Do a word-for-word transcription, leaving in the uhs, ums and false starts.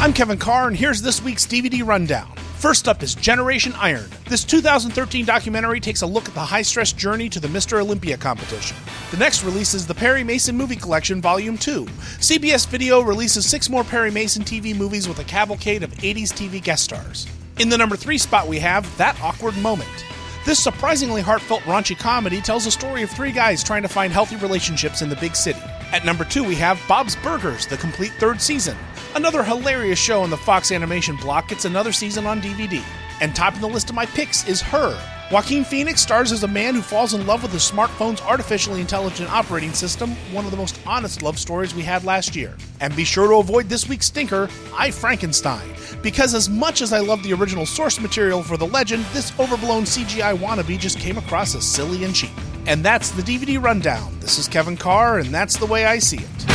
I'm Kevin Carr, and here's this week's D V D rundown. First up is Generation Iron. This two thousand thirteen documentary takes a look at the high-stress journey to the Mister Olympia competition. The next release is the Perry Mason Movie Collection Volume two. C B S Video releases six more Perry Mason T V movies with a cavalcade of eighties T V guest stars. In the number three spot we have That Awkward Moment. This surprisingly heartfelt raunchy comedy tells the story of three guys trying to find healthy relationships in the big city. At number two we have Bob's Burgers, the complete third season. Another hilarious show in the Fox Animation block gets another season on D V D. And topping the list of my picks is Her. Joaquin Phoenix stars as a man who falls in love with his smartphone's artificially intelligent operating system, one of the most honest love stories we had last year. And be sure to avoid this week's stinker, I, Frankenstein, because as much as I love the original source material for the legend, this overblown C G I wannabe just came across as silly and cheap. And that's the D V D rundown. This is Kevin Carr, and that's the way I see it.